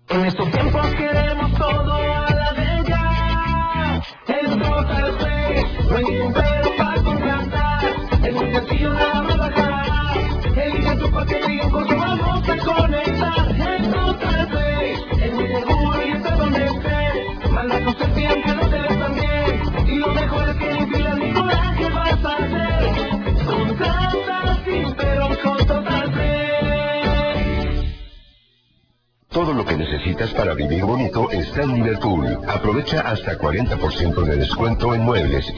En estos tiempos queremos todo a la de ya. En Total Play no hay ningún pero para contratar. Es muy sencillo, nada más bajar. Elige tu paquete y en corto vamos a conectar. En Total Play es muy seguro y está donde estés. Manda tu selfie aunque no te ves tan bien. Y lo mejor es que ni filas ni coraje vas a hacer. Contrata sin pero con Total Play. Todo lo que necesitas para vivir bonito está en Liverpool. Aprovecha hasta 40% de descuento en muebles